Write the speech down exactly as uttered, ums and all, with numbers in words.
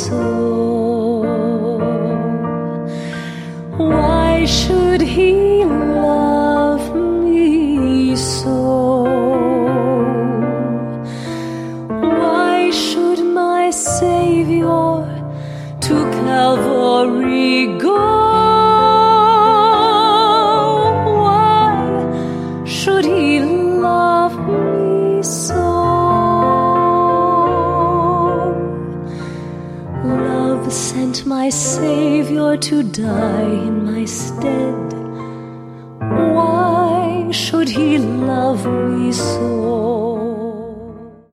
so? Why should he love me so? Why should my Savior to Calvary go? Why should he love me so? Love sent my Savior to die in my stead. Why should he love me so?